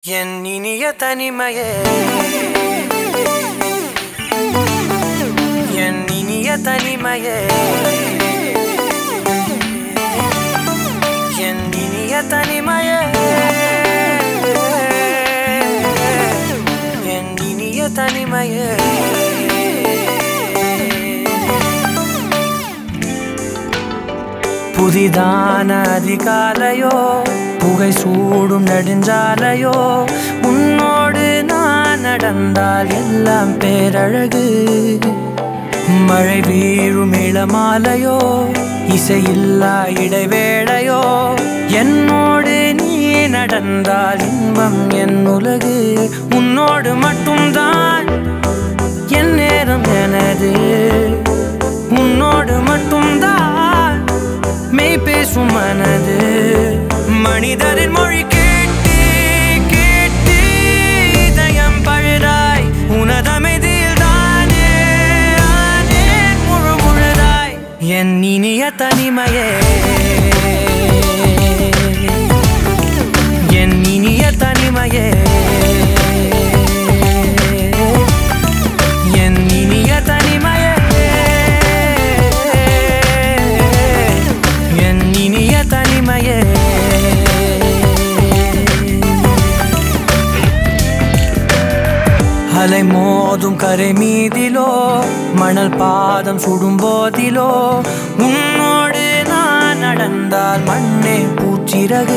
என் இனிய தனிமையே, என் இனிய தனிமையே, என் இனிய தனிமையே, என் இனிய தனிமையே. புதிதான அதிகாலையோ, புகை சூடும் நெடுஞ்சாலையோ, உன்னோடு நான் நடந்தால் எல்லாம் பேரழகு. மழை வீழும் இளமாலையோ, இசையில்லா இடைவேளையோ, என்னோடு நீ நடந்தால் இன்பம் என் உலகு. உன்னோடு மட்டும்தான் என் நேரம் எனது, உன்னோடு மட்டும்தான் மெய் பேசும் மனது. மனிதரின் மொழி கேட்டு கேட்டு இதயம் பழுதாய், உனதமைதில் தானே ஆனே முழு முழுதாய். என் இனிய தனிமையே, என் இனிய தனிமையே, என் இனிய தனிமையே, என் இனிய தனிமையே. அலை மோதும் கரை மீதிலோ, மணல் பாதம் சுடும் போதிலோ, உன்னோடு நான் நடந்தால் மண்ணே பூச்சிறகு.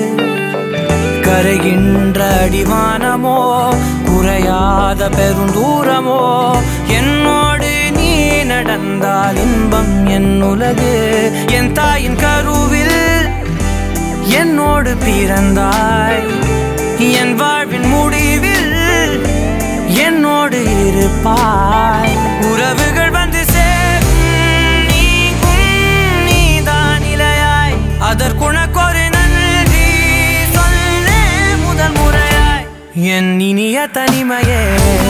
கரைகின்ற அடிவானமோ, குறையாத பெருந்தூரமோ, என்னோடு நீ நடந்தால் இன்பம் என் உலகு. என் தாயின் கருவில் என்னோடு பிறந்தாய், என் வாழ்வின் முடிவில் என்னோடு இருப்பாய். உறவுகள் வந்து சேரும் நீக்கும் நீதான் இலையாய், அதற்குனக்கொரு நன்றி சொல்ல முதல் முறையாய். என் இனிய தனிமையே,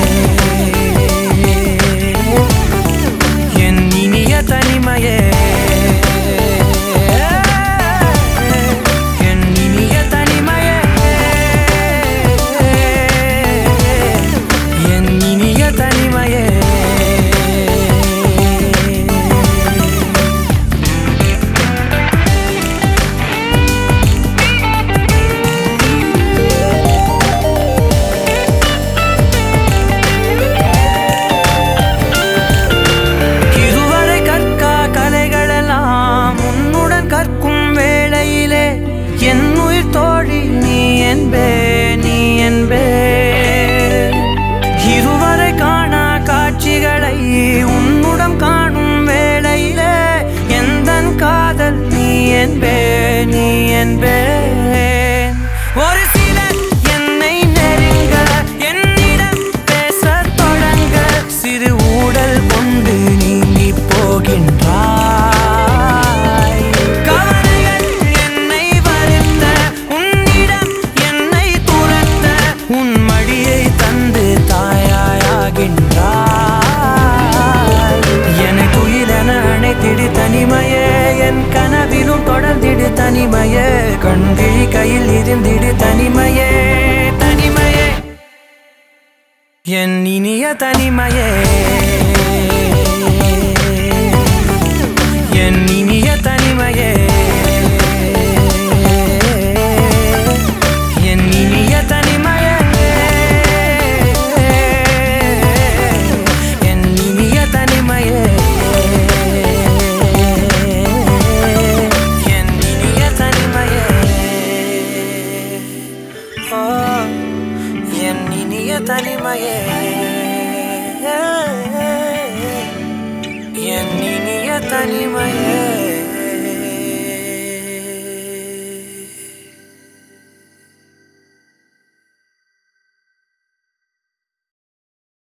என் இனிய தனிமையே, என் இனிய தனிமையே, என் இனிய தனிமையே. இதுவரை கற்கா கலைகளெல்லாம் உன்னுடன் கற்கும் வேளையிலே, என் உயிர் தோழி நீ என்பே, நீ என்பே. இருவரை காணா காட்சிகளை உன்னுடன் காணும் வேளையிலே, எந்தன் காதல் நீ என்பே, நீ என்பே. ஒரு சிலர் என்னை நெருங்க, என்னிடம் பேசத் தொடங்க, சிறு ஊடல் கொண்டு நீங்கி போகின்றாய். கவலைகள் என்னை வருத்த, உன்னிடம் என்னை துரத்த, உன் மடியை தந்து தாயாகின்றாய். எனக்கு உயிரென அணைத்திடு தனிமையே, என் கனவிலும் தொடர்ந்திடு தனிமையே, கண்கிழி கையில் இருந்திடு தனிமையே, தனிமையே. என் இனிய தனிமையே, என் இனிய தனிமையே, என் இனிய தனிமையே, என் இனிய தனிமையே, என் இனிய தனிமையே. ஓ, என் இனிய தனிமையே, என் இனிய தனிமையே.